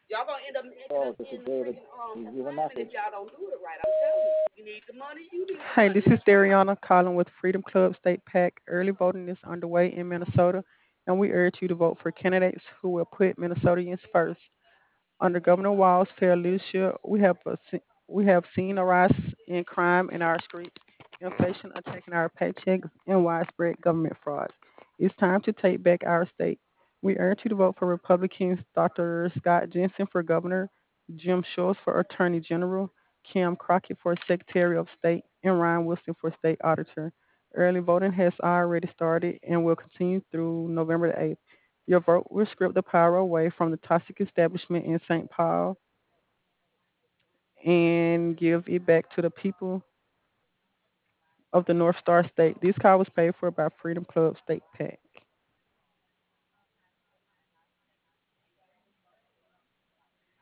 Y'all gonna end up making Oh, us Sister in the David, freaking you give a confinement if message. y'all don't do it right. I'm telling you. You need the money, you need the Hey, this money. is Dariana calling with Freedom Club State PAC. Early voting is underway in Minnesota, and we urge you to vote for candidates who will put Minnesotans first. Under Governor Walz's fair leadership, we have seen a rise in crime in our streets, inflation attacking our paychecks, and widespread government fraud. It's time to take back our state. We urge you to vote for Republicans Dr. Scott Jensen for governor, Jim Schultz for attorney general, Kim Crockett for secretary of state, and Ryan Wilson for state auditor. Early voting has already started and will continue through November the 8th. Your vote will strip the power away from the toxic establishment in St. Paul and give it back to the people of the North Star State. This call was paid for by Freedom Club State PAC.